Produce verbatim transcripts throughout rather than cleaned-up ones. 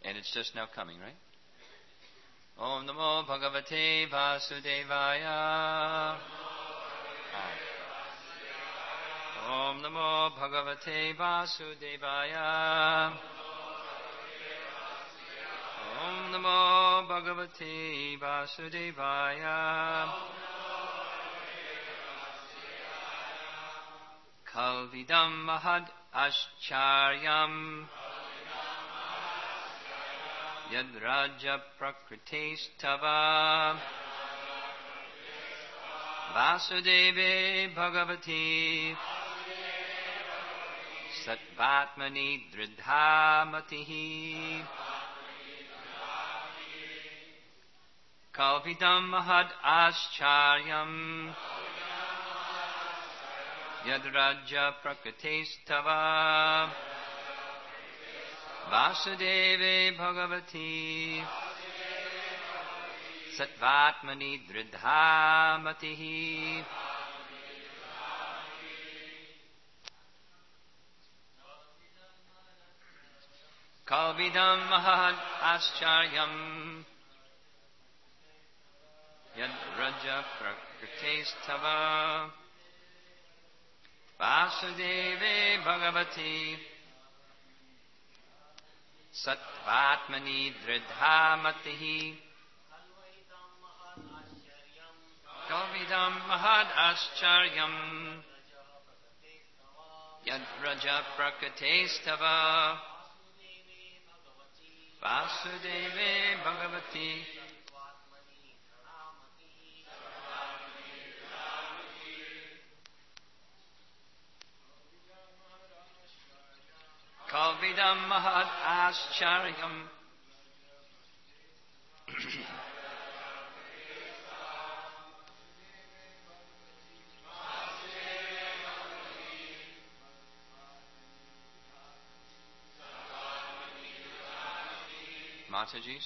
And it's just now coming, right? Om Namo Bhagavate Vasudevaya. Om Namo Bhagavate Vasudevaya. Om Namo Bhagavate Vasudevaya. Kalvidam Mahad Ascharyam Yadraja Prakritestava Vasudeve Bhagavati Satvatmani Dridhamatihi Kalvidam Mahad Ascharyam Yadraja Prakritestava Vasudeve Bhagavati Satvatmani Dridhamatihi Kalvidam Mahad Ascharyam Yadraja Prakritestava Vasudeve Bhagavati Satvatmani Dridhamatihi Kalvidam Mahad Ascharyam Yadraja Prakritestava Vasudeve Bhagavati Kalvidam Mahad Ascharyam Mataji's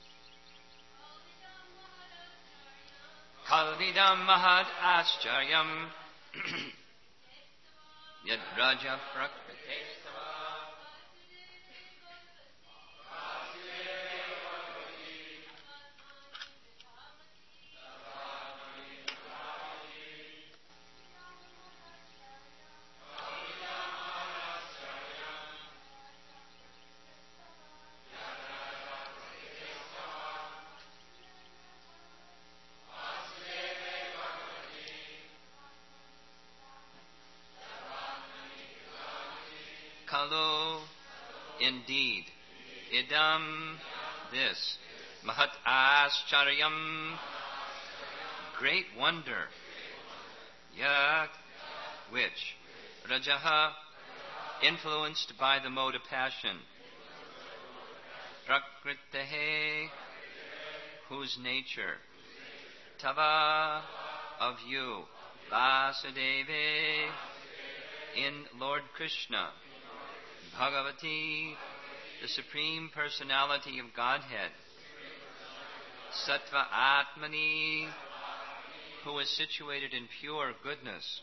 Kalvidam Mahad Ascharyam Yadraja Prakritestava Kalu, indeed, idam, this, mahat ascharyam, great wonder, yat, which, rajaha, influenced by the mode of passion, prakritehe, whose nature, tava, of you, Vasudeve, in Lord Krishna, Bhagavati, the Supreme Personality of Godhead, Sattva Atmani, who is situated in pure goodness,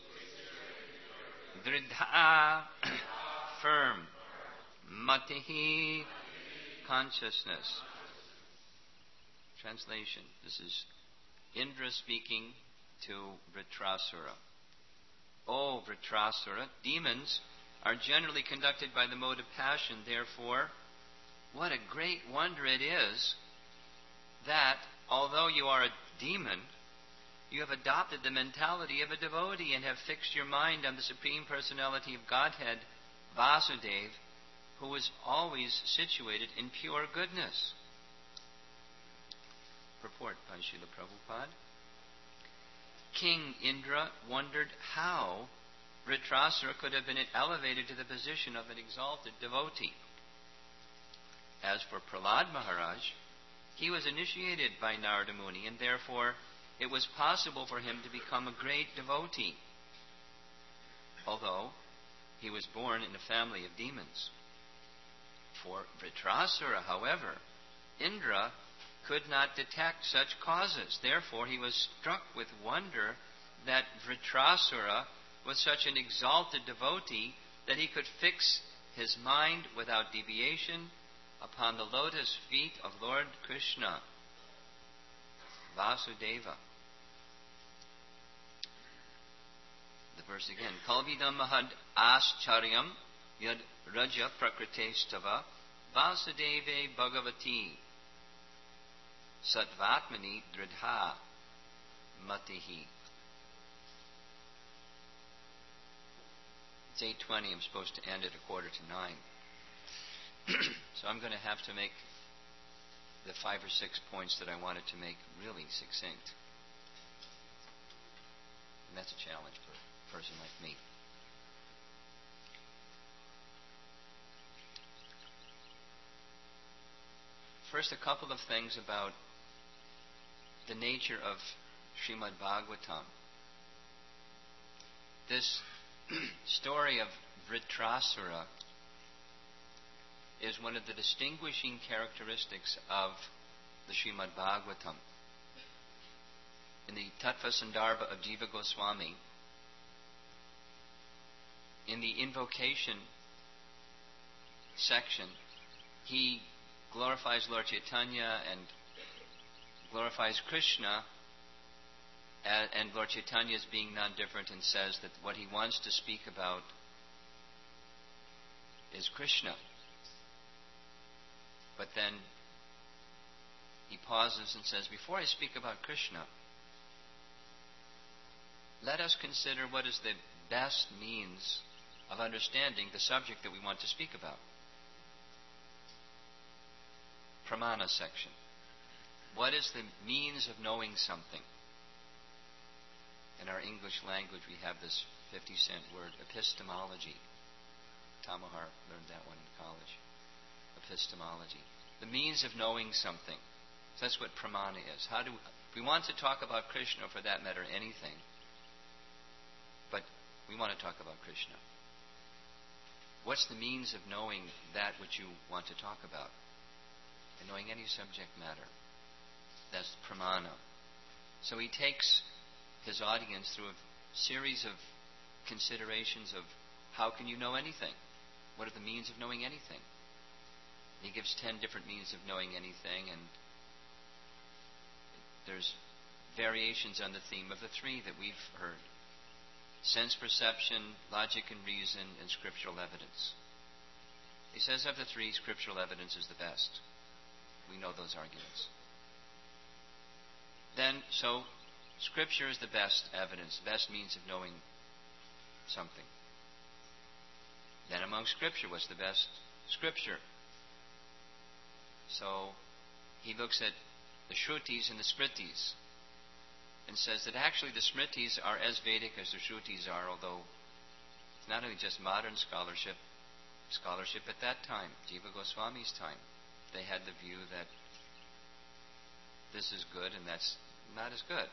Dridha, firm, Matihi, consciousness. Translation. This is Indra speaking to Vritrasura. O Vritrasura, demons are generally conducted by the mode of passion. Therefore, what a great wonder it is that, although you are a demon, you have adopted the mentality of a devotee and have fixed your mind on the Supreme Personality of Godhead, Vasudeva, who is always situated in pure goodness. Purport by Srila Prabhupada. King Indra wondered how Vritrasura could have been elevated to the position of an exalted devotee. As for Prahlad Maharaj, he was initiated by Narada Muni, and therefore it was possible for him to become a great devotee, although he was born in a family of demons. For Vritrasura, however, Indra could not detect such causes. Therefore, he was struck with wonder that Vritrasura was such an exalted devotee that he could fix his mind without deviation upon the lotus feet of Lord Krishna, Vasudeva. The verse again. Kalvidam mahad ascharyam yad raja prakritestava Vasudeve bhagavati Satvatmani dridha matihi. It's eight twenty. I'm supposed to end at a quarter to nine. So I'm going to have to make the five or six points that I wanted to make really succinct. And that's a challenge for a person like me. First, a couple of things about the nature of Srimad Bhagavatam. This story of Vritrasura is one of the distinguishing characteristics of the Srimad Bhagavatam. In the Tattva Sandarbha of Jiva Goswami, in the invocation section, he glorifies Lord Chaitanya and glorifies Krishna, and, and Lord Chaitanya is being non-different and says that what he wants to speak about is Krishna. But then he pauses and says, before I speak about Krishna, let us consider what is the best means of understanding the subject that we want to speak about. Pramana section. What is the means of knowing something? In our English language, we have this fifty cent word, epistemology. Tamahar learned that one in college. Epistemology. The means of knowing something. So that's what pramana is. How do we, if we want to talk about Krishna, or for that matter, anything, but we want to talk about Krishna, what's the means of knowing that which you want to talk about? And knowing any subject matter. That's pramana. So he takes his audience through a series of considerations of how can you know anything? What are the means of knowing anything? He gives ten different means of knowing anything, and there's variations on the theme of the three that we've heard. Sense perception, logic and reason, and scriptural evidence. He says of the three, scriptural evidence is the best. We know those arguments. Then, so, Scripture is the best evidence, best means of knowing something. Then among Scripture, what's the best Scripture? So, he looks at the Shrutis and the Smritis and says that actually the Smritis are as Vedic as the Shrutis are, although it's not only just modern scholarship, scholarship at that time, Jiva Goswami's time. They had the view that this is good and that's not as good.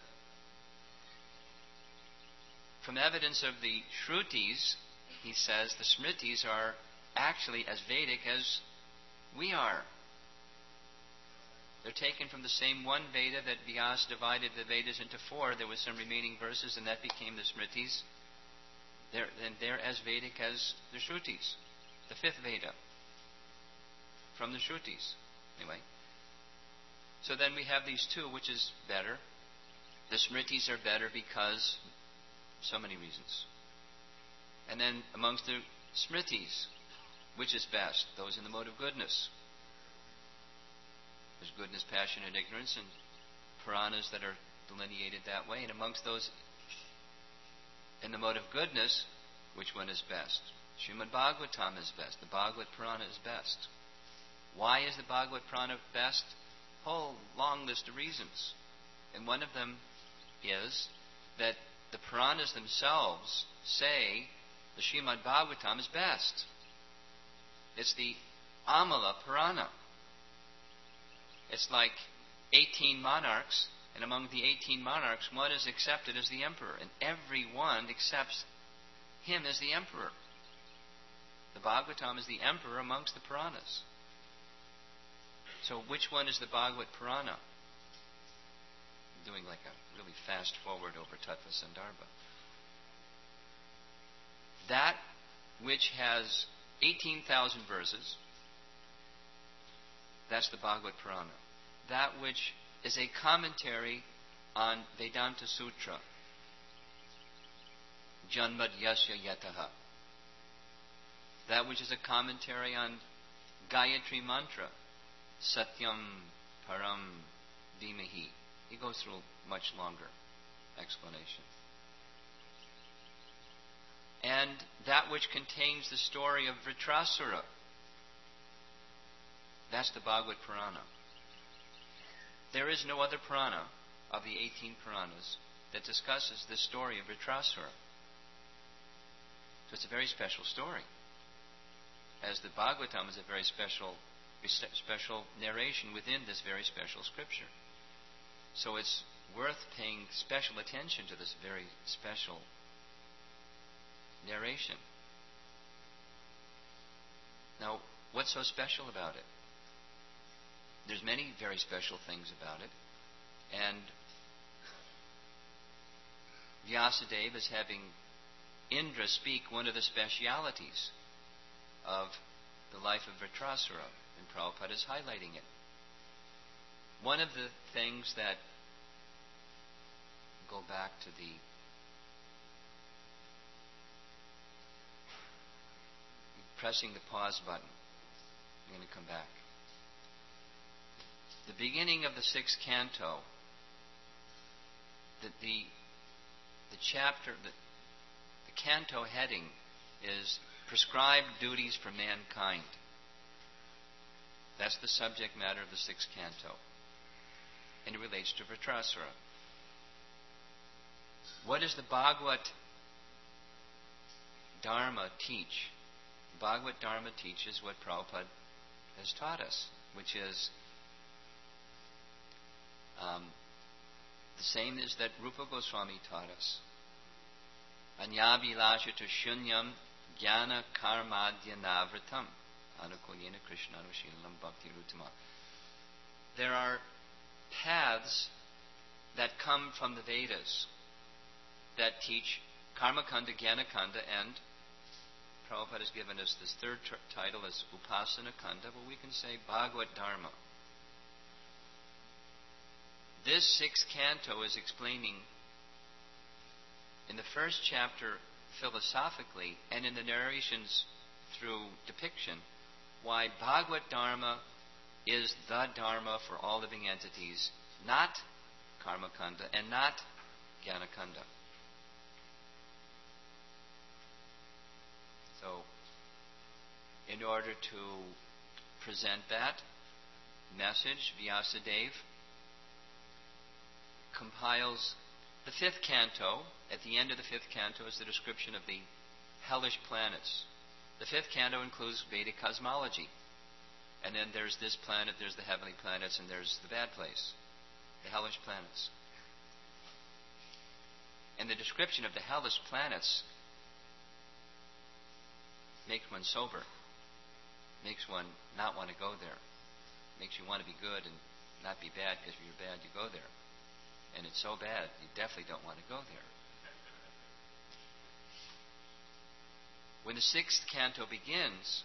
From evidence of the Shrutis, he says the Smritis are actually as Vedic as we are. They're taken from the same one Veda that Vyasa divided the Vedas into four. There was some remaining verses and that became the Smritis. They're, and they're as Vedic as the Shrutis, the fifth Veda, from the Shrutis. Anyway. So then we have these two, which is better. The Smritis are better because so many reasons. And then amongst the Smritis, which is best? Those in the mode of goodness. There's goodness, passion, and ignorance, and Puranas that are delineated that way. And amongst those in the mode of goodness, which one is best? Srimad Bhagavatam is best. The Bhagavad Purana is best. Why is the Bhagavad Purana best? Whole long list of reasons. And one of them is that the Puranas themselves say the Srimad Bhagavatam is best. It's the Amala Purana. It's like eighteen monarchs, and among the eighteen monarchs, one is accepted as the emperor, and everyone accepts him as the emperor. The Bhagavatam is the emperor amongst the Puranas. So which one is the Bhagavad Purana? I'm doing like a really fast forward over Tattva Sandarbha. That which has eighteen thousand verses, That's the Bhagavad Purana. That which is a commentary on Vedanta Sutra. Janmad Yasya Yataha. That which is a commentary on Gayatri Mantra. Satyam Param Dhimahi. He goes through a much longer explanation. And that which contains the story of Vritrasura. That's the Bhagavad Purana. There is no other Purana of the eighteen Puranas that discusses the story of Vritrasura. So it's a very special story. As the Bhagavatam is a very special, special narration within this very special scripture. So it's worth paying special attention to this very special narration. Now, what's so special about it? There's many very special things about it. And Vyasadeva is having Indra speak one of the specialities of the life of Vritrasura, and Prabhupada is highlighting it. One of the things that, go back to the pressing the pause button. I'm going to come back. The beginning of the sixth canto, the the, the chapter, the, the canto heading is Prescribed Duties for Mankind. That's the subject matter of the sixth canto. And it relates to Vritrasura. What does the Bhagavad Dharma teach? The Bhagavad Dharma teaches what Prabhupada has taught us, which is um, the same as that Rupa Goswami taught us. Anyabhilashita shunyam jnana karmadya navritam anukulyena krishnanushilam bhakti rutama. There are paths that come from the Vedas that teach Karmakanda, Jnanakanda, and Prabhupada has given us this third t- title as Upasana Kanda, but we can say Bhagavad Dharma. This sixth canto is explaining in the first chapter philosophically and in the narrations through depiction why Bhagavad Dharma is the Dharma for all living entities, not Karmakanda and not Jnanakanda. So, in order to present that message, Vyasadeva compiles the fifth canto. At the end of the fifth canto is the description of the hellish planets. The fifth canto includes Vedic cosmology. And then there's this planet, there's the heavenly planets, and there's the bad place, the hellish planets. And the description of the hellish planets makes one sober, makes one not want to go there, makes you want to be good and not be bad, because if you're bad, you go there. And it's so bad, you definitely don't want to go there. When the sixth canto begins,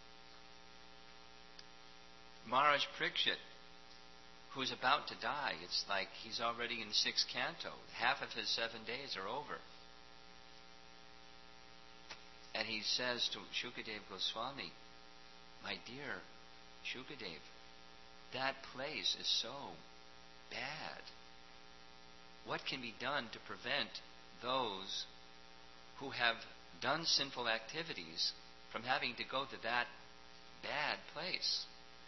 Maharaj Parikshit, who's about to die, it's like he's already in the sixth canto. Half of his seven days are over. And he says to Shukadeva Goswami, my dear Shukadeva, that place is so bad. What can be done to prevent those who have done sinful activities from having to go to that bad place?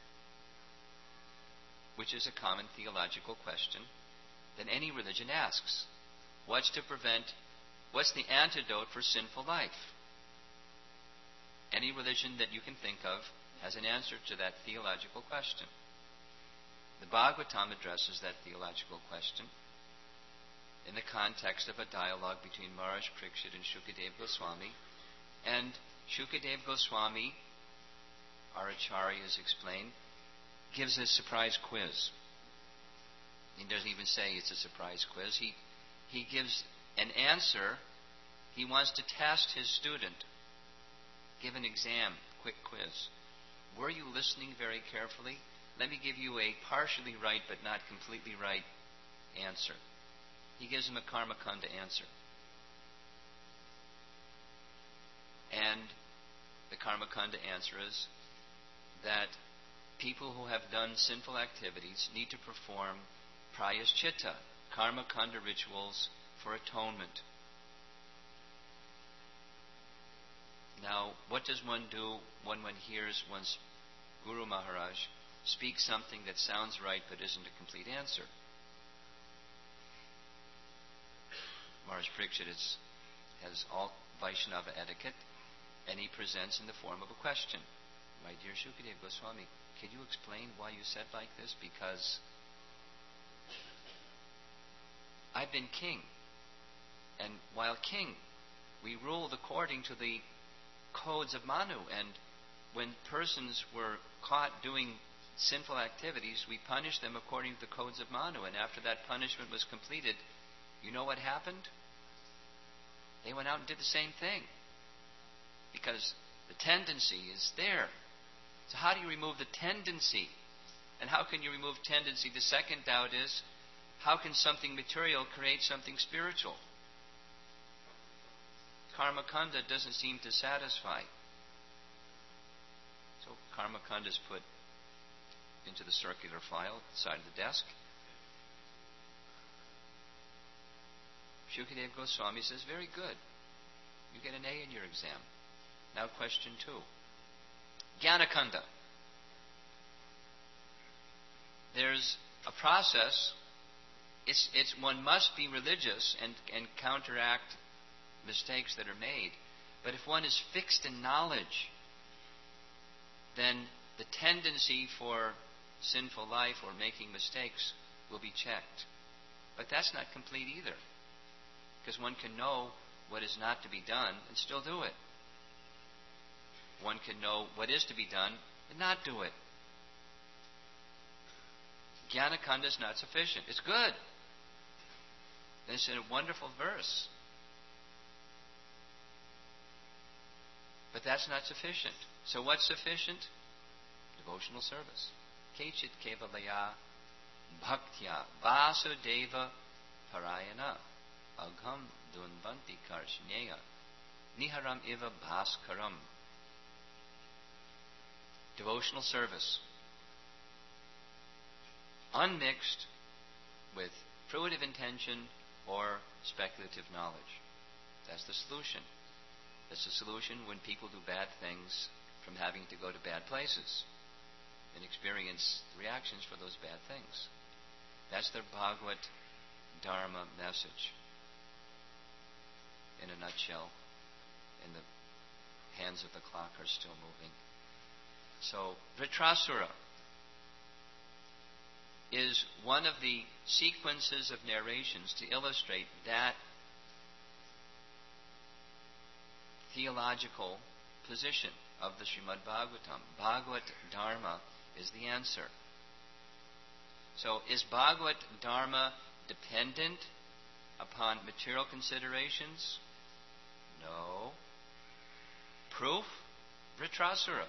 Which is a common theological question that any religion asks. What's to prevent, what's the antidote for sinful life? Any religion that you can think of has an answer to that theological question. The Bhagavatam addresses that theological question in the context of a dialogue between Maharaj Parikshit and Shukadeva Goswami. And Shukadeva Goswami, our acharyas explain, gives a surprise quiz. He doesn't even say it's a surprise quiz. He, he gives an answer. He wants to test his student. Give an exam, quick quiz. Were you listening very carefully let me give you a partially right but not completely right answer. He gives him a karma kanda answer. And the karma kanda answer is that people who have done sinful activities need to perform prayaschitta, karma kanda rituals for atonement. Now, what does one do when one hears one's Guru Maharaj speak something that sounds right but isn't a complete answer? Maharaj Parikshit is, has all Vaishnava etiquette, and he presents in the form of a question. My dear Shukadeva Goswami, can you explain why you said like this? Because I've been king, and while king, we ruled according to the codes of Manu, and when persons were caught doing sinful activities, we punished them according to the codes of Manu, and after that punishment was completed, you know what happened? They went out and did the same thing, because the tendency is there. So how do you remove the tendency? And how can you remove tendency? The second doubt is, how can something material create something spiritual? Karma kanda doesn't seem to satisfy. So karma kanda is put into the circular file at the side of the desk. Shukadeva Goswami says, very good. You get an A in your exam. Now question two. Jnana kanda. There's a process. It's, it's one must be religious and, and counteract mistakes that are made. But if one is fixed in knowledge, then the tendency for sinful life or making mistakes will be checked. But that's not complete either, because one can know what is not to be done and still do it. One can know what is to be done and not do it. Jnana kanda is not sufficient. It's good. It's a wonderful verse. But that's not sufficient. So what's sufficient? Devotional service. Kechit kevalaya bhaktya vasudeva parayana agham dunvanti karshneya niharam iva bhaskaram. Devotional service, unmixed with fruitive intention or speculative knowledge. That's the solution. That's the solution when people do bad things from having to go to bad places and experience reactions for those bad things. That's their Bhagavad Dharma message. In a nutshell, and the hands of the clock are still moving. So, Vritrasura is one of the sequences of narrations to illustrate that theological position of the Srimad Bhagavatam. Bhagavad Dharma is the answer. So, is Bhagavad Dharma dependent upon material considerations? No. Proof? Vritrasura.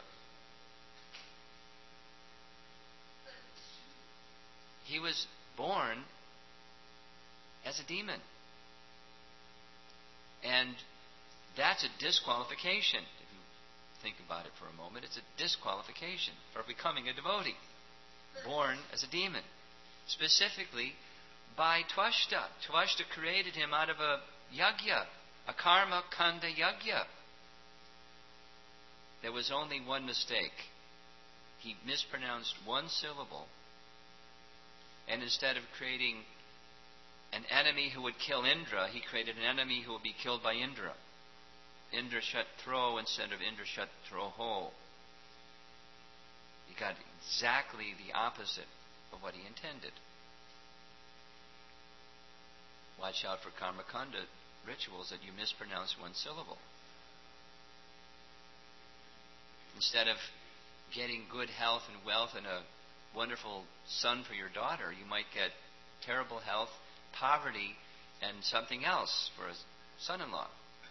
He was born as a demon. And that's a disqualification. If you think about it for a moment, it's a disqualification for becoming a devotee. Born as a demon. Specifically by Twashta. Twashta created him out of a yagya, a karma kanda yagya. There was only one mistake. He mispronounced one syllable. And instead of creating an enemy who would kill Indra, he created an enemy who would be killed by Indra. Indra Shatro instead of Indra Shatroho. He got exactly the opposite of what he intended. Watch out for karma kanda rituals that you mispronounce one syllable. Instead of getting good health and wealth and a wonderful son for your daughter, you might get terrible health, poverty, and something else for a son-in-law.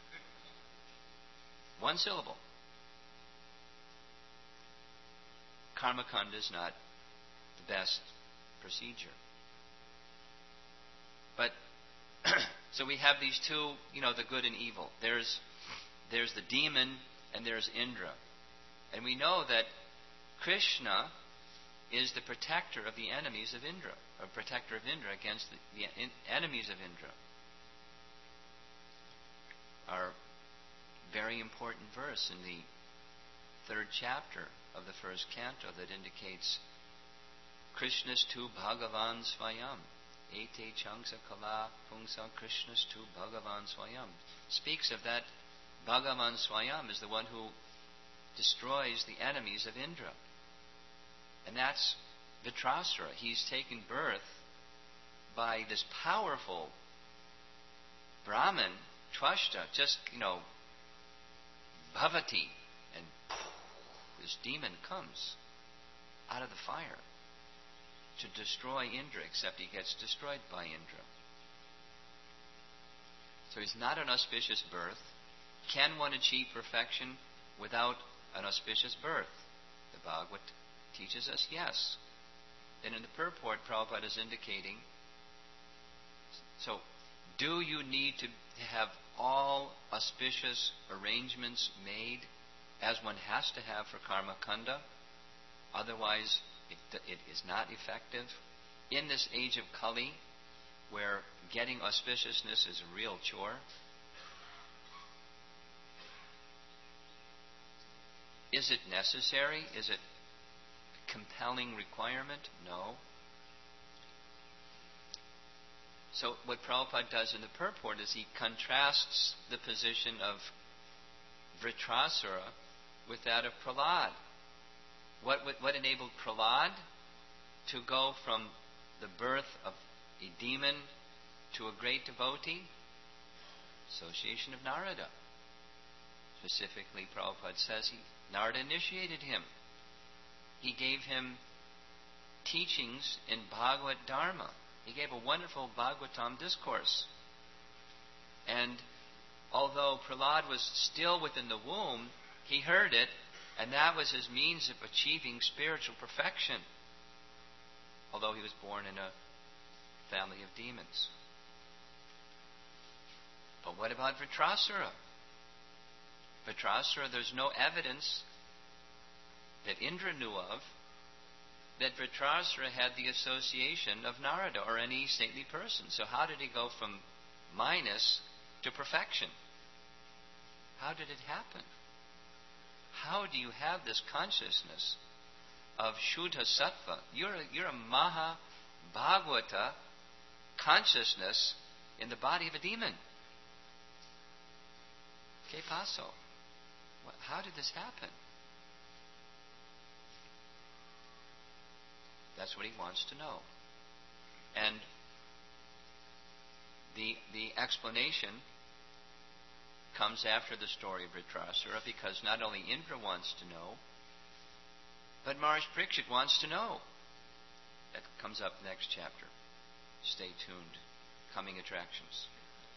One syllable. Karma kanda is not the best procedure. But so we have these two, you know, the good and evil. There's there's the demon and there's Indra. And we know that Krishna is the protector of the enemies of Indra, or protector of Indra against the, the in, enemies of Indra. Our very important verse in the third chapter of the first canto that indicates Krishna's tu Bhagavan Swayam. Ete Changsa Kala Pungsa Krishna's tu Bhagavan Swayam. Speaks of that Bhagavan Swayam is the one who destroys the enemies of Indra. And that's Vritrasura. He's taken birth by this powerful Brahmin, Twashta, just, you know, Bhavati, and poof, this demon comes out of the fire to destroy Indra, except he gets destroyed by Indra. So he's not an auspicious birth. Can one achieve perfection without an auspicious birth? The Bhagavad teaches us yes. Then in the purport, Prabhupada is indicating, so do you need to have all auspicious arrangements made as one has to have for Karma Kanda? Otherwise, it, it is not effective. In this age of Kali, where getting auspiciousness is a real chore, is it necessary? Is it a compelling requirement? No. So what Prabhupada does in the purport is he contrasts the position of Vritrasura with that of Prahlad. What, what, what enabled Prahlad to go from the birth of a demon to a great devotee? Association of Narada. Specifically, Prabhupada says he, Narada initiated him. He gave him teachings in Bhagavad Dharma. He gave a wonderful Bhagavatam discourse. And although Prahlad was still within the womb, he heard it, and that was his means of achieving spiritual perfection, although he was born in a family of demons. But what about Vritrasura? Vritrasura, there's no evidence that Indra knew of that Vritrasura had the association of Narada or any saintly person. So how did he go from minus to perfection? How did it happen? How do you have this consciousness of Shuddha Sattva? You're a, you're a Maha Bhagavata consciousness in the body of a demon. Que paso? How did this happen? That's what he wants to know. And the the explanation comes after the story of Vritrasura, because not only Indra wants to know, but Maharaj Parikshit wants to know. That comes up next chapter. Stay tuned. Coming attractions.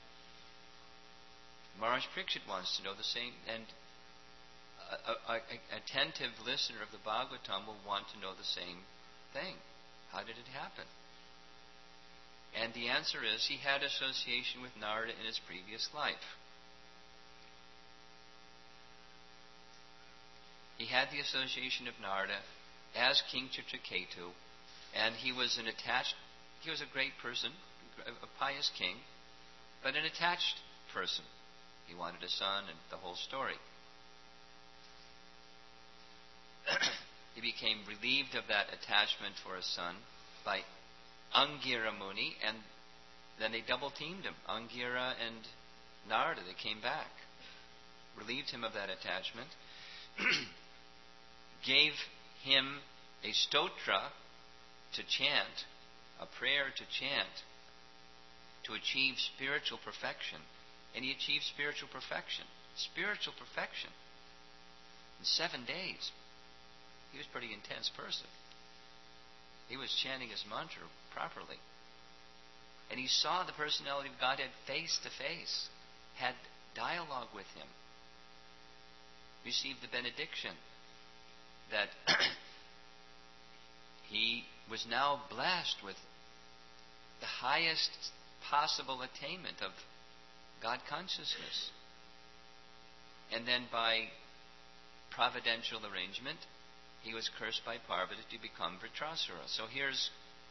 Maharaj Parikshit wants to know the same, and a, a, a, attentive listener of the Bhagavatam will want to know the same thing. How did it happen? And the answer is he had association with Narada in his previous life. He had the association of Narada as King Chitraketu, and he was an attached, he was a great person, a pious king, but an attached person. He wanted a son and the whole story. He became relieved of that attachment for a son by Angira Muni, and then they double teamed him. Angira and Narada, they came back, relieved him of that attachment, gave him a stotra to chant, a prayer to chant, to achieve spiritual perfection. And he achieved spiritual perfection. Spiritual perfection. In seven days. He was a pretty intense person. He was chanting his mantra properly. And he saw the personality of Godhead face to face, had dialogue with him, received the benediction that he was now blessed with the highest possible attainment of God consciousness. And then by providential arrangement, he was cursed by Parvati to become Vritrasura. So here's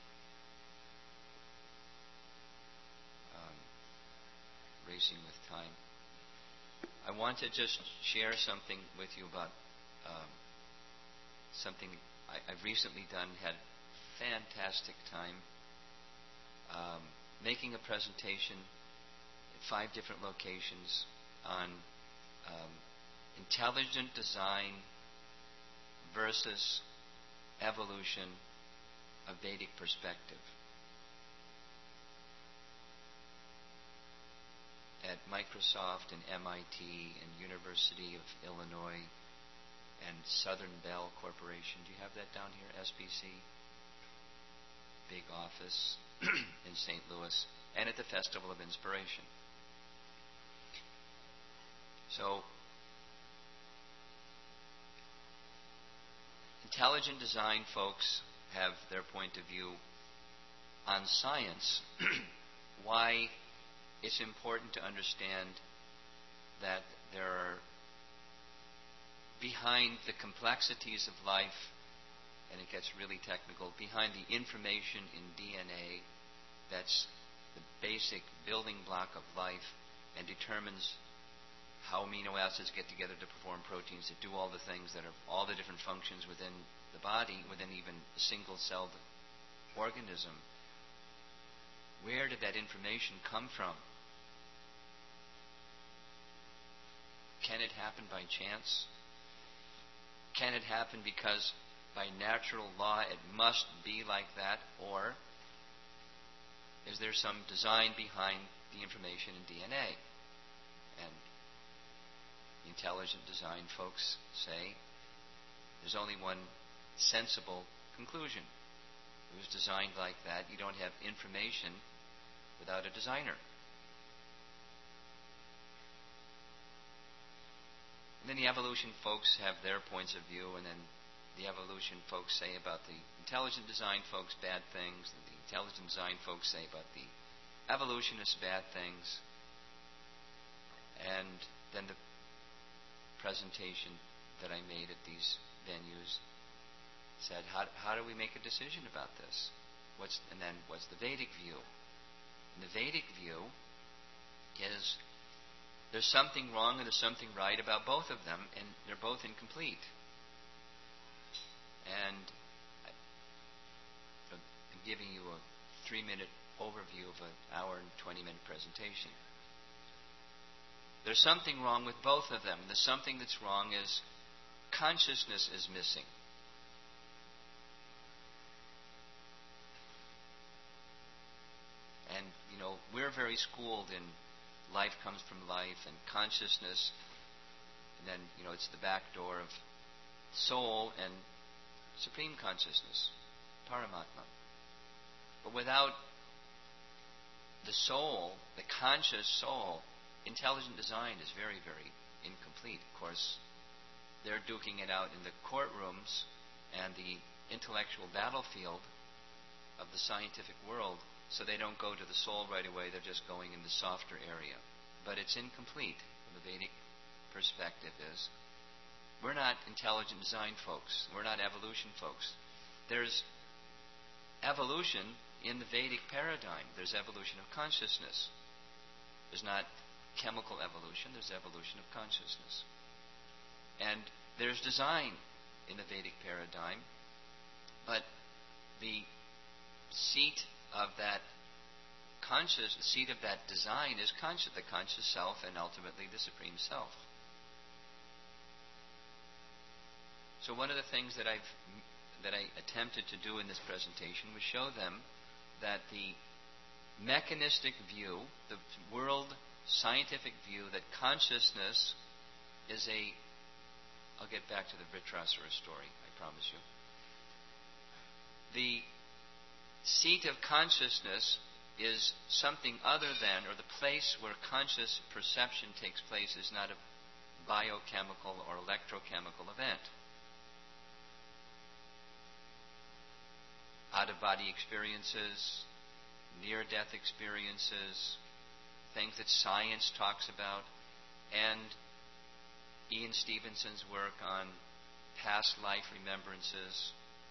um, racing with time. I want to just share something with you about um, something I, I've recently done. Had fantastic time um, making a presentation at five different locations on um, intelligent design versus evolution of Vedic perspective. At Microsoft and M I T and University of Illinois and Southern Bell Corporation. Do you have that down here? S B C? Big office in Saint Louis. And at the Festival of Inspiration. So, intelligent design folks have their point of view on science, why it's important to understand that there are, behind the complexities of life, and it gets really technical, behind the information in D N A that's the basic building block of life and determines how amino acids get together to perform proteins that do all the things that are all the different functions within the body, within even a single-celled organism. Where did that information come from? Can it happen by chance? Can it happen because by natural law it must be like that? Or is there some design behind the information in D N A? And intelligent design folks say there's only one sensible conclusion. It was designed like that. You don't have information without a designer. And then the evolution folks have their points of view, and then the evolution folks say about the intelligent design folks bad things, and the intelligent design folks say about the evolutionists bad things. And then the presentation that I made at these venues said, how, how do we make a decision about this? What's, and then what's the Vedic view? And the Vedic view is there's something wrong and there's something right about both of them, and they're both incomplete. And I, I'm giving you a three-minute overview of an hour and twenty-minute presentation. There's something wrong with both of them. The something that's wrong is consciousness is missing. And, you know, we're very schooled in life comes from life and consciousness, and then, you know, it's the back door of soul and supreme consciousness, Paramatma. But without the soul, the conscious soul, intelligent design is very, very incomplete. Of course, they're duking it out in the courtrooms and the intellectual battlefield of the scientific world, so they don't go to the soul right away. They're just going in the softer area. But it's incomplete from the Vedic perspective. Is we're not intelligent design folks. We're not evolution folks. There's evolution in the Vedic paradigm. There's evolution of consciousness. There's not chemical evolution. There's evolution of consciousness. And there's design in the Vedic paradigm. But the seat of that conscious, the seat of that design is conscious, the conscious self, and ultimately the supreme self. So one of the things that I've that I attempted to do in this presentation was show them that the mechanistic view, the world scientific view, that consciousness is a... I'll get back to the Vritrasura story, I promise you. The seat of consciousness is something other than, or the place where conscious perception takes place is not a biochemical or electrochemical event. out-of-body experiences, near-death experiences, things that science talks about, and Ian Stevenson's work on past life remembrances.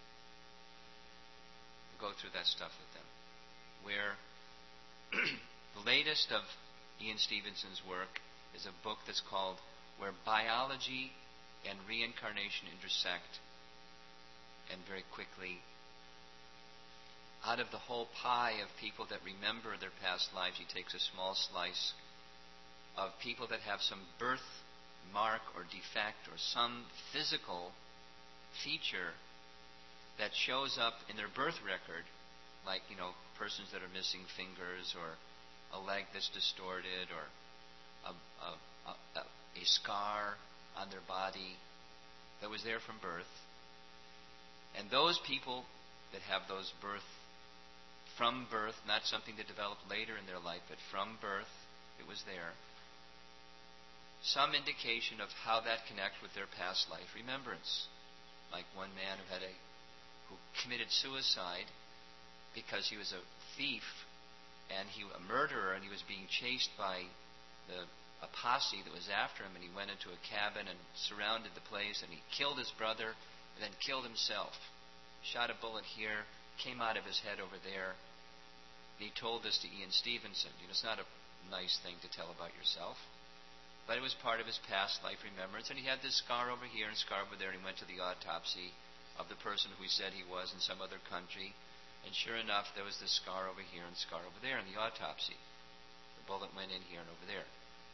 We'll go through that stuff with them. Where the latest of Ian Stevenson's work is a book that's called Where Biology and Reincarnation Intersect. And very quickly, out of the whole pie of people that remember their past lives, he takes a small slice of people that have some birthmark or defect or some physical feature that shows up in their birth record, like, you know, persons that are missing fingers or a leg that's distorted or a, a, a, a scar on their body that was there from birth. And those people that have those birth, from birth, not something that developed later in their life, but from birth, it was there, some indication of how that connects with their past life remembrance. Like one man who had a who committed suicide because he was a thief and he a murderer, and he was being chased by the a posse that was after him, and he went into a cabin and surrounded the place, and he killed his brother and then killed himself. Shot a bullet here, came out of his head over there. And he told this to Ian Stevenson. You know, it's not a nice thing to tell about yourself, but it was part of his past life remembrance. And he had this scar over here and scar over there, and he went to the autopsy of the person who he said he was in some other country. And sure enough, there was this scar over here and scar over there in the autopsy. The bullet went in here and over there.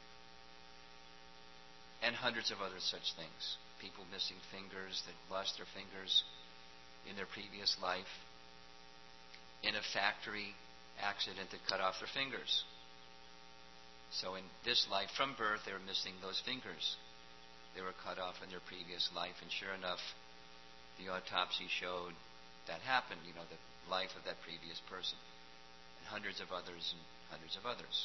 And hundreds of other such things. People missing fingers that lost their fingers in their previous life. In a factory accident that cut off their fingers. So in this life, from birth, they were missing those fingers. They were cut off in their previous life, and sure enough, the autopsy showed that happened, you know, the life of that previous person. And hundreds of others and hundreds of others.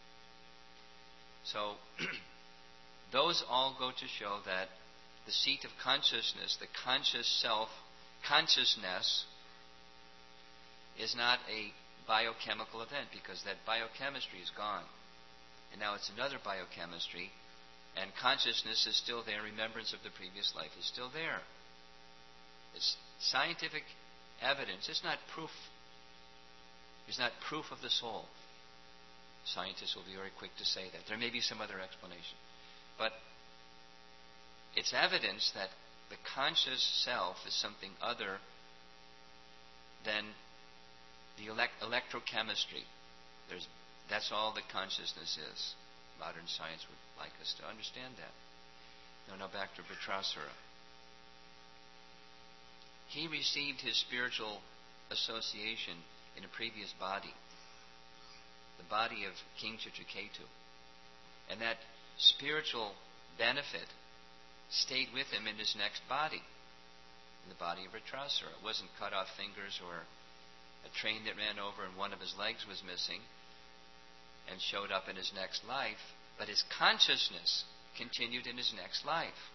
So, those all go to show that the seat of consciousness, the conscious self, consciousness, is not a biochemical event, because that biochemistry is gone. And now it's another biochemistry, and consciousness is still there, remembrance of the previous life is still there. It's scientific evidence. It's not proof. It's not proof of the soul. Scientists will be very quick to say that. There may be some other explanation. But it's evidence that the conscious self is something other than the elect- electrochemistry. There's, that's all that consciousness is. Modern science would like us to understand that. Now, now back to Vritrasura. He received his spiritual association in a previous body, the body of King Chitraketu. And that spiritual benefit stayed with him in his next body, in the body of Vritrasura. It wasn't cut off fingers or a train that ran over and one of his legs was missing and showed up in his next life, but his consciousness continued in his next life.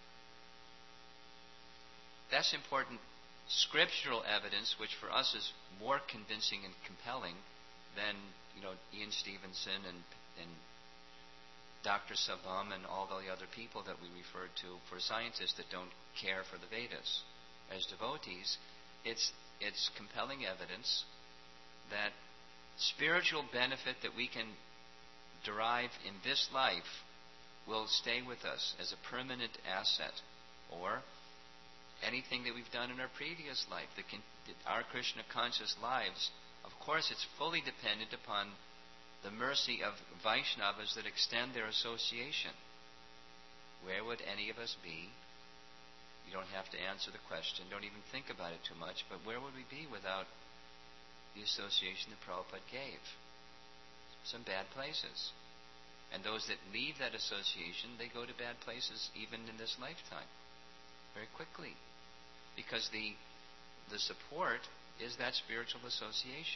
That's important scriptural evidence, which for us is more convincing and compelling than, you know, Ian Stevenson and, and Doctor Sabam and all the other people that we refer to for scientists that don't care for the Vedas. As devotees, it's it's compelling evidence that spiritual benefit that we can derive in this life will stay with us as a permanent asset, or anything that we've done in our previous life, the, our Krishna conscious lives. Of course, it's fully dependent upon the mercy of Vaishnavas that extend their association. Where would any of us be? You don't have to answer the question, don't even think about it too much, but where would we be without the association that Prabhupada gave? Some bad places. And those that leave that association, they go to bad places even in this lifetime, very quickly. Because the the support is that spiritual association.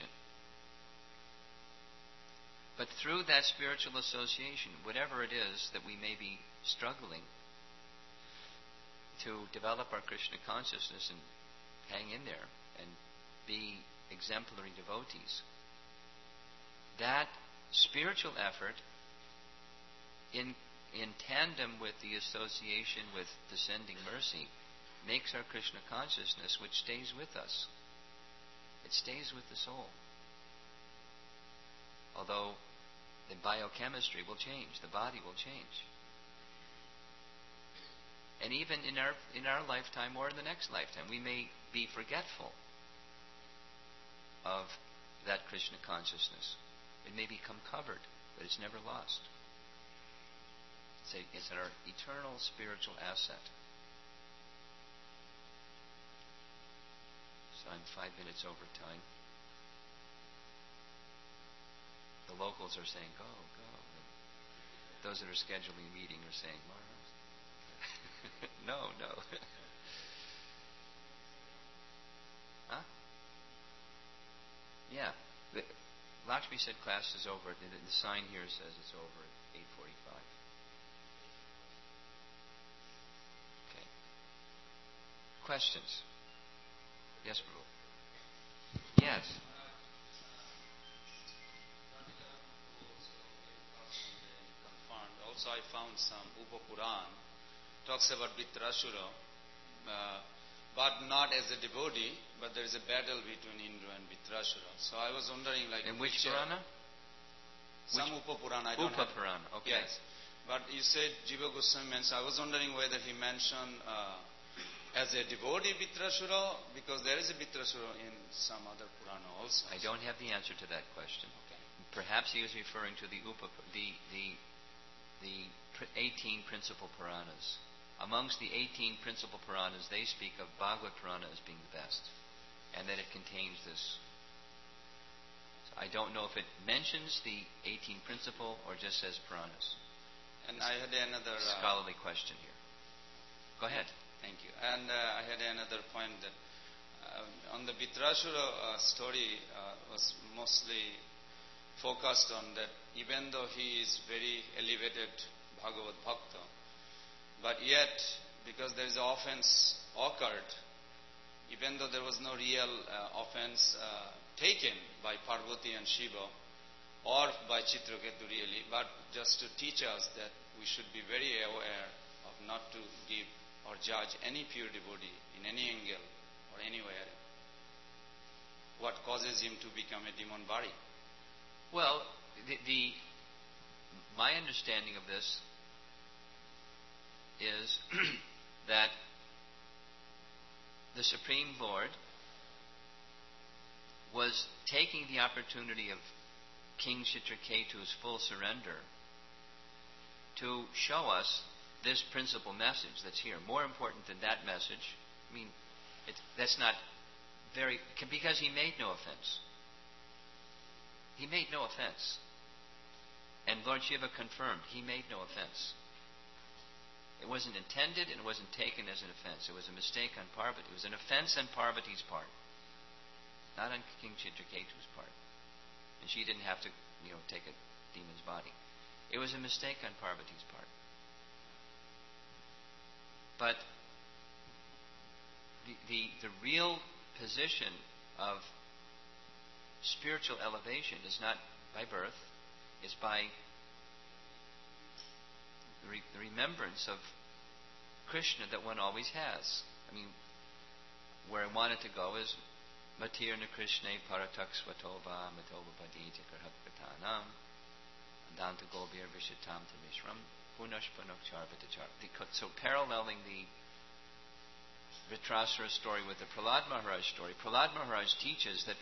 But through that spiritual association, whatever it is that we may be struggling to develop our Krishna consciousness and hang in there and be exemplary devotees. That spiritual effort, in, in tandem with the association with descending mercy, makes our Krishna consciousness, which stays with us. It stays with the soul. Although the biochemistry will change, the body will change. And even in our in our lifetime or in the next lifetime, we may be forgetful of that Krishna consciousness. It may become covered, but it's never lost. It's, a, it's our eternal spiritual asset. So I'm five minutes over time. The locals are saying, go, go. Those that are scheduling a meeting are saying, Maharaj. no, no. Huh? Yeah. The, Lakshmi said class is over. The, the sign here says it's over at eight forty-five. Okay. Questions? Yes, Prabhu. Yes. Also, I found some Upa Puran talks about Vitrasura, uh, but not as a devotee, but there is a battle between Indra and Vitrasura. So I was wondering, like, in which, which Purana? Uh, some which? Upa Purana. I don't Upa have, Purana. Okay. Yes, but you said Jiva Goswami mentioned. I was wondering whether he mentioned uh, as a devotee Vitrasura, because there is a Vitrasura in some other Purana also. I don't have the answer to that question. Okay. Perhaps he was referring to the Upa, the the the eighteen principal Puranas. Amongst the eighteen principal Puranas, they speak of Bhagavad Purana as being the best, and that it contains this. So I don't know if it mentions the eighteen principal or just says Puranas. And I had another uh, scholarly question here. Go ahead. Thank you. And uh, I had another point that uh, on the Vitrasura uh, story uh, was mostly focused on that even though he is very elevated Bhagavad Bhakta, but yet because there is offense occurred, even though there was no real uh, offense uh, taken by Parvati and Shiva or by Chitraketu really, but just to teach us that we should be very aware of not to give or judge any pure devotee in any angle or anywhere what causes him to become a demon bari. Well, the, the my understanding of this is that the Supreme Lord was taking the opportunity of King Chitraketu's full surrender to show us this principal message that's here. More important than that message, I mean, it, that's not very, because he made no offense. He made no offense. And Lord Shiva confirmed, he made no offense. It wasn't intended and it wasn't taken as an offense. It was a mistake on Parvati. It was an offense on Parvati's part, not on King Chitraketu's part. And she didn't have to, you know, take a demon's body. It was a mistake on Parvati's part. But the, the, the real position of spiritual elevation is not by birth, it's by the, re, the remembrance of Krishna that one always has. I mean, where I wanted to go is Matirna Krishna Paratak Swatoba Matoba Padita Karhapkatanam Danta Gobir Vishatam Tamishram Punash Punakcharvatachar. So paralleling the Vitrasura story with the Prahlad Maharaj story, Prahlad Maharaj teaches that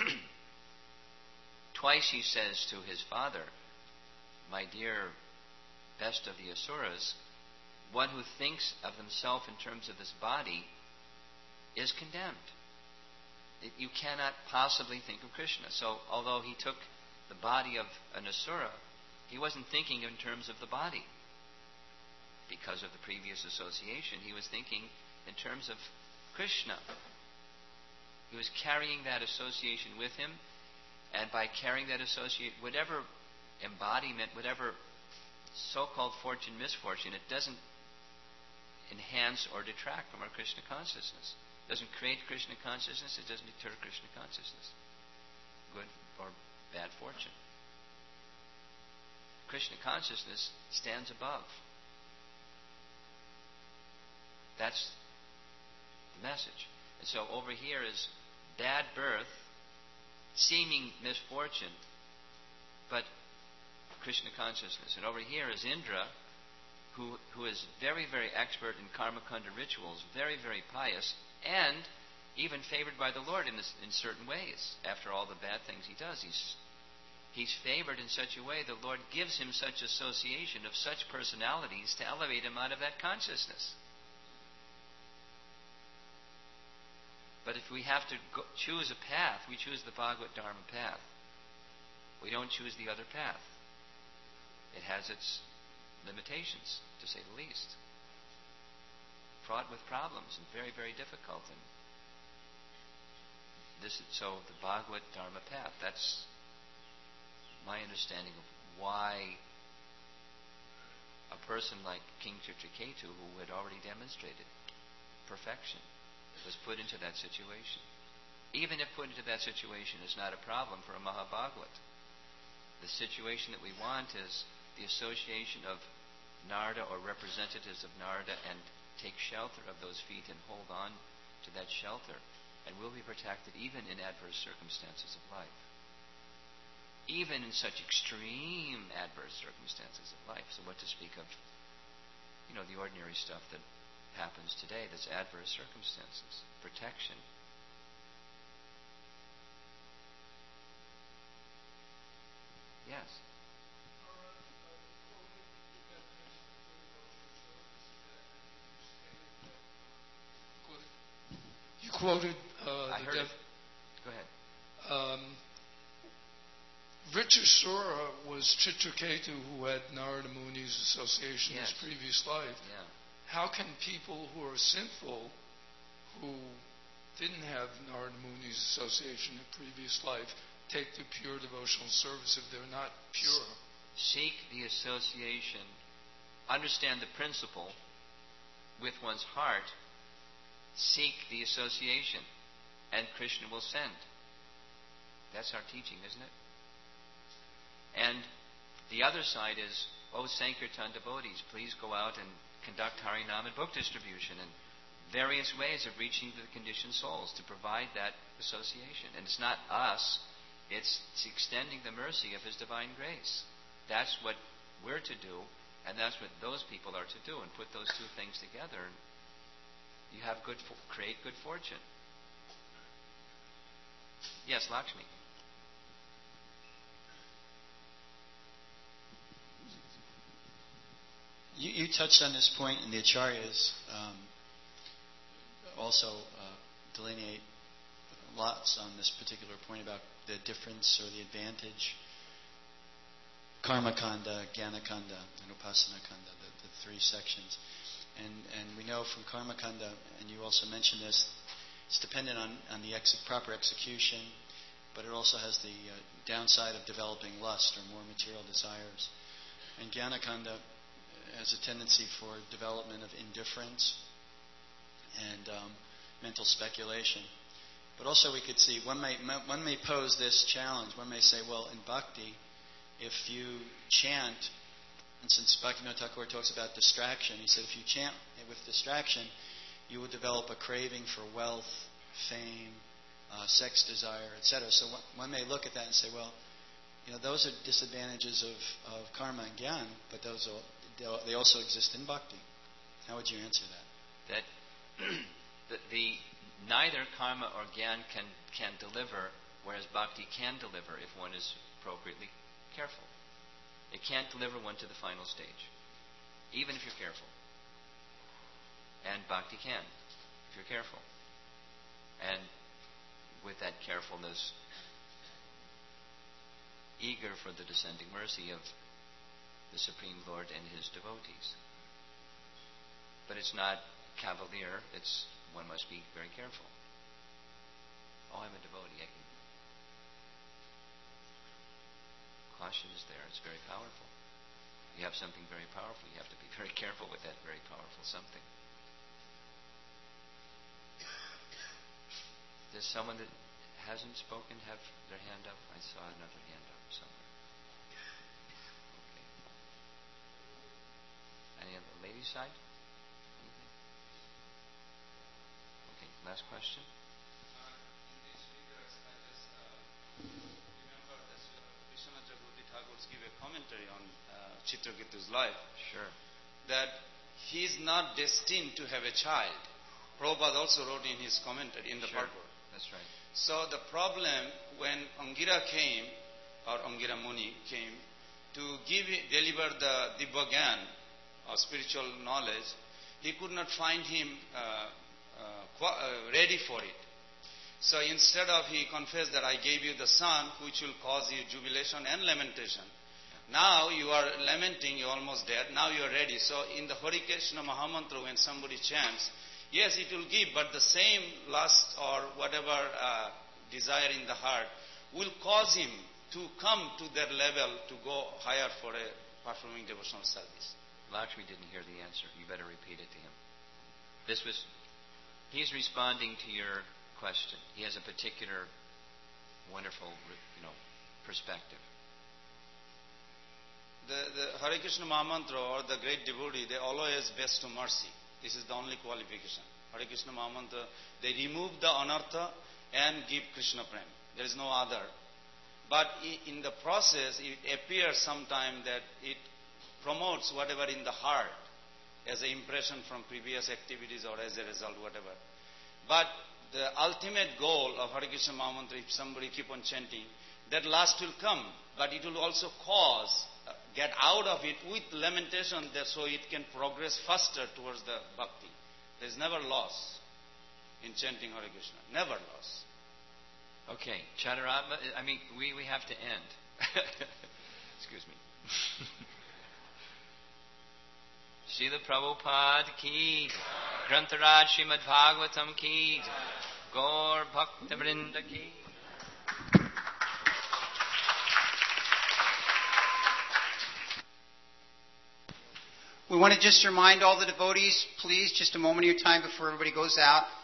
twice he says to his father, my dear best of the Asuras, one who thinks of himself in terms of this body is condemned. It, you cannot possibly think of Krishna. So although he took the body of an Asura, he wasn't thinking in terms of the body. Because of the previous association, he was thinking in terms of Krishna. He was carrying that association with him, and by carrying that associate, whatever embodiment, whatever so-called fortune, misfortune, it doesn't enhance or detract from our Krishna consciousness. doesn't create Krishna consciousness, it doesn't deter Krishna consciousness. Good or bad fortune. Krishna consciousness stands above. That's the message. And so over here is bad birth, seeming misfortune, but Krishna consciousness. And over here is Indra, who, who is very, very expert in karma kanda rituals, very, very pious, and even favored by the Lord in, this, in certain ways. After all the bad things he does, he's, he's favored in such a way the Lord gives him such association of such personalities to elevate him out of that consciousness. But if we have to go, choose a path, we choose the Bhagavad Dharma path. We don't choose the other path. It has its limitations, to say the least. Fraught with problems and very, very difficult. And this is, so the Bhagavad Dharma path, that's my understanding of why a person like King Chitraketu, who had already demonstrated perfection, was put into that situation. Even if put into that situation is not a problem for a Mahabhagavat. The situation that we want is the association of Narada or representatives of Narada, and take shelter of those feet and hold on to that shelter, and we'll be protected even in adverse circumstances of life. Even in such extreme adverse circumstances of life. So what to speak of, you know, the ordinary stuff that happens today, that's adverse circumstances, protection. Yes. You quoted uh, I the heard dev- it. Go ahead. Um, Vritrasura was Chitraketu, who had Narada Muni's association Yes. in his previous life. Yeah. How can people who are sinful, who didn't have Narada Muni's association in previous life, take to pure devotional service if they're not pure? Seek the association, understand the principle with one's heart, seek the association, and Krishna will send. That's our teaching, isn't it? And the other side is, oh, Sankirtan devotees, please go out and conduct Harinam and book distribution and various ways of reaching the conditioned souls to provide that association. And it's not us, it's, it's extending the mercy of His divine grace. That's what we're to do, and that's what those people are to do, and put those two things together, and you have good, create good fortune. Yes, Lakshmi. You, you touched on this point, and the Acharyas um, also uh, delineate lots on this particular point about the difference or the advantage. Karma Kanda, Jnana Kanda, and Upasana Kanda, the, the three sections. And, and we know from Karma Kanda, and you also mentioned this, it's dependent on, on the ex- proper execution, but it also has the uh, downside of developing lust or more material desires. And Jnana Kanda has a tendency for development of indifference and um, mental speculation. But also we could see, one may, one may pose this challenge. One may say, well, in bhakti, if you chant, and since Bhaktivinoda Thakur talks about distraction, he said if you chant with distraction, you will develop a craving for wealth, fame, uh, sex desire, et cetera. So one, one may look at that and say, well, you know, those are disadvantages of, of karma and gyan, but those are, they also exist in bhakti. How would you answer that? That the, the neither karma or gyan can can deliver, whereas bhakti can deliver if one is appropriately careful. It can't deliver one to the final stage, even if you're careful. And bhakti can, if you're careful. And with that carefulness, eager for the descending mercy of the Supreme Lord and His devotees. But it's not cavalier, it's one must be very careful. Oh, I'm a devotee, I can... Caution is there, it's very powerful. You have something very powerful, you have to be very careful with that very powerful something. does someone that hasn't spoken have their hand up? I saw another hand up somewhere. Okay. Any on the ladies' side? Anything? Okay, last question. Uh, in these figures, I just uh, remember that Vishwanath Chakravarti Thakur gave a commentary on uh, Chitraketu's life. Sure. That he is not destined to have a child. Prabhupada also wrote in his commentary in the Sure. purport. That's right. So the problem when Angira came, or Angira Muni came, to give, deliver the Dibba Gyan, or spiritual knowledge, he could not find him uh, uh, qua- uh, ready for it. So instead of, he confessed that I gave you the son, which will cause you jubilation and lamentation. Now you are lamenting, you're almost dead, now you are ready. So in the Hare Krishna Mahamantra, when somebody chants, yes, it will give, but the same lust or whatever uh, desire in the heart will cause him to come to that level to go higher for a performing devotional service. Lakshmi didn't hear the answer. You better repeat it to him. This was, he's responding to your question. He has a particular wonderful, you know, perspective. The, the Hare Krishna Mahamantra or the great devotee, they always best to mercy. This is the only qualification. Hare Krishna Mahamantra, they remove the anartha and give Krishna Prem. There is no other. But in the process, it appears sometime that it promotes whatever in the heart as an impression from previous activities or as a result, whatever. But the ultimate goal of Hare Krishna Mahamantra, if somebody keep on chanting, that last will come, but it will also cause, uh, get out of it with lamentation, that so it can progress faster towards the bhakti. There is never loss in chanting Hare Krishna. Never loss. Okay, Chadaratma, I mean, we, we have to end. Excuse me. Srila Prabhupada ki, Grantaraj Srimad Bhagavatam ki, Gaur Bhakta Vrinda ki. We want to just remind all the devotees, please, just a moment of your time before everybody goes out,